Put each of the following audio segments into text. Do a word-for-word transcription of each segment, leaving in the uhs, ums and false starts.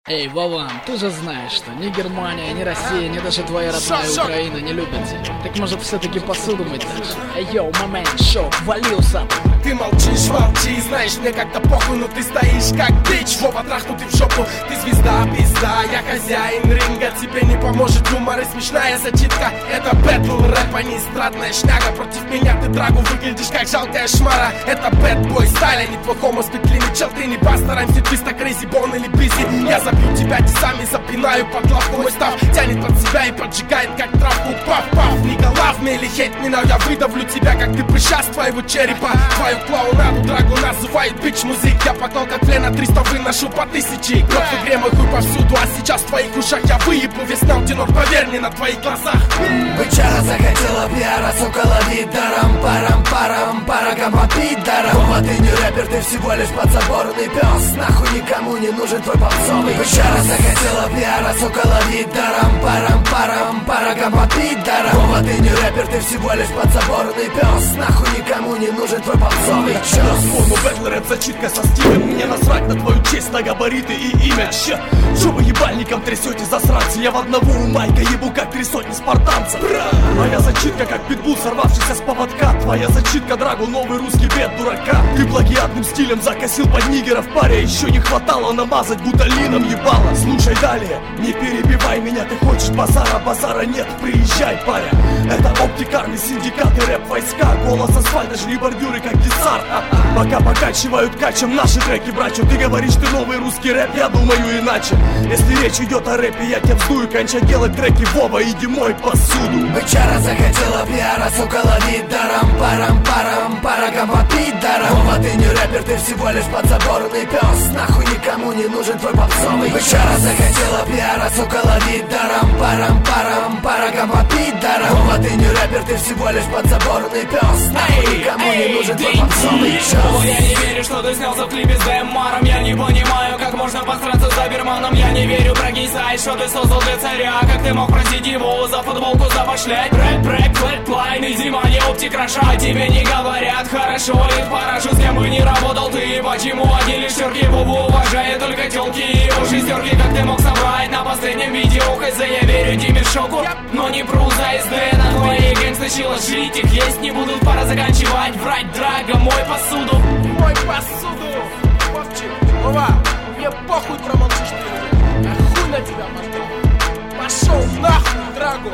Эй, Вован, ты же знаешь, что ни Германия, ни Россия, ни даже твоя родная Украина не любят тебя. Так может все-таки посуду мыть дальше? Эй, йоу, момент, шоу, валился. Ты молчишь, молчи, знаешь, мне как-то похуй, но ты стоишь как бич. Вова, трахнутый в жопу, ты звезда, пизда, я хозяин ринга. Тебе не поможет юмор и смешная зачитка. Это бэтл, рэп, а не эстрадная шняга. Против меня ты драгу выглядишь как жалкая шмара. Это бэтбой стайл, а не твой хомо с петлями. Чел, ты не постараемся, твиста, крейзи, бон или бизи. Я забью тебя тесами, запинаю под лавку. Мой став тянет под себя и поджигает как травку. Пав-пав, нигга love me или hate me now. Я выдавлю тебя, как ты прыща с твоего черепа. Твою клоунаду драгу называют бич-музык. Я потом как плена триста выношу по тысяче. Кровь в игре, мой хуй повсюду, а сейчас в твоих ушах я выебу весь наутинор, поверь мне, на твоих глазах. Бычара захотела пиара, сука, лови даром, парам, парам, парагам попить даром. Вова, ты не рэпер, ты всего лишь подзаборный пес. Нахуй никому не нужен твой попсовый. Бычара захотела пиара, сука, лови даром, парам, парам, парагам попить даром. Вова, ты не рэпер, ты всего лишь подзаборный пес. Нахуй никому не нужен твой попсовый час. Форму бэтл, рэп, зачитка со стилем. Мне насрать на твою честь, на габариты и имя. Че, что вы ебальником трясете, засранцы? Я в одного у майка ебу, как три сотни спартанцев. Моя зачитка, как питбул, сорвавшийся с поводка. Твоя зачитка, драгу, новый русский бед дурака. Ты плагиатным стилем закосил под нигеров паря. Еще не хватало намазать буталином ебало. Слушай далее, не перебивай меня. Ты хочешь базара, базара нет, приезжай, паря. Это оптикарный синдикат и рэп-войска. Голос асфальта, жри бордюры, как десарт. Пока покачивают качем наши треки, братья. Ты говоришь, ты новый русский рэп, я думаю иначе. Если речь идет о рэпе, я тебя вздую. Кончай делать треки, Вова, иди мой посуду. Бычара захотела пиара, сука, лови даром, парам, парам, парагам попить даром. Вова, ты не рэпер, ты всего лишь подзаборный пес. Нахуй никому не нужен твой попсовый. Бычара захотела пиара, сука, лови даром, парам, парам, парагам попить даром. Вова, ты не рэпер, ты всего лишь подзаборный пес. Нахуй никому не нужен твой попсовый час. Я не верю, что ты снялся в клипе с Дэмаром. Я не понимаю, как можно посраться за Берманом. Я не верю, прогисай, что ты создал для царя. Как ты мог просить его за футболку запошлять? Рэп, рэп, флэтлайн и зима не оптикраша. Тебе не говорят, хорошо или хорошо. С кем бы не работал ты, почему одни лишь терки? Вову уважает только телки и его шестерки. Как ты мог собрать на последнем видео? Хз, я верю тебе шоку, но не пру за СД. На твоей гэнг сначала жить, их есть не будут. Пора заканчивать, врать, драга, мой посуду. Мой посуду. Вовчик, Вова, мне похуй, промолчишь ты. Я хуй на тебя пошел. Пошел нахуй, драгу.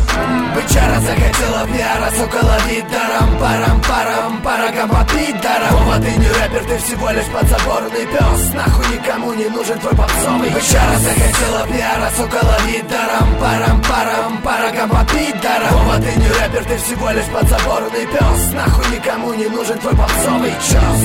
Бычара захотела пиара, сука, лови даром, парам, парам, парагам попить даром. Вова, ты не рэпер, ты всего лишь подзаборный пес. Нахуй никому не нужен твой попсовый. Бычара захотела пиара, сука, лови даром, парам, парам, парагам попить даром. Вова, ты не рэпер, ты всего лишь подзаборный пес. Нахуй никому не нужен твой попсовый час.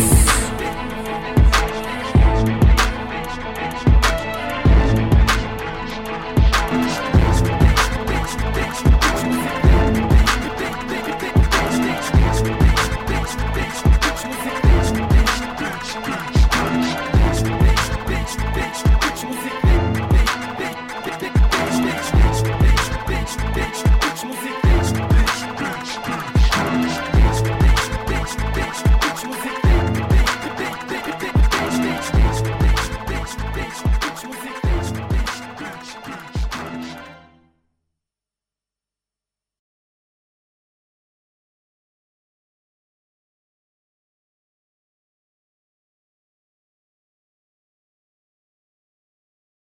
Music.